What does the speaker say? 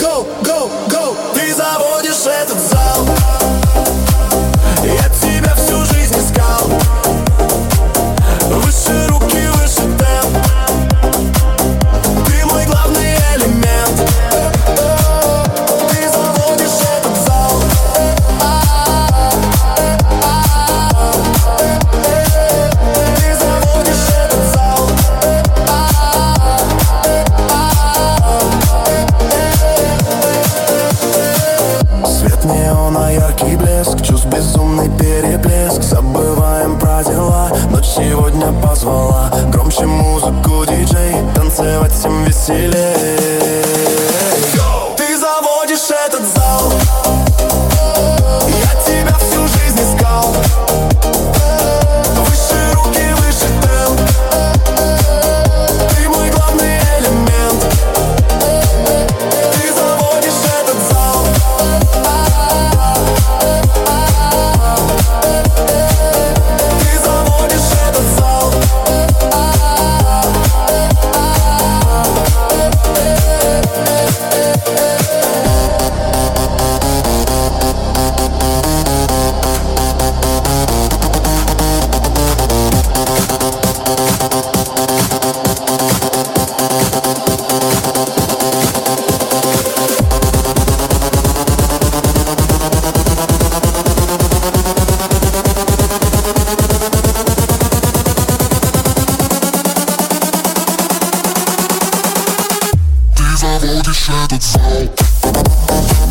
go, go, go. Ты заводишь этот зал. Я тебя всю жизнь искал. Выше руки, выше темп. Ты мой главный элемент. Ты заводишь этот зал. Ты заводишь этот зал. Свет неона, яркий блеск, чувств безумный переплеск. Забываем про дела, ночь сегодня позвала. Громче музыку, диджей, танцевать всем веселей. Ты заводишь этот зал. Я тебя всю жизнь искал. Выше руки, выше темп. Ты мой главный элемент. Ты заводишь этот зал. Ты заводишь этот зал. Ты заводишь этот зал.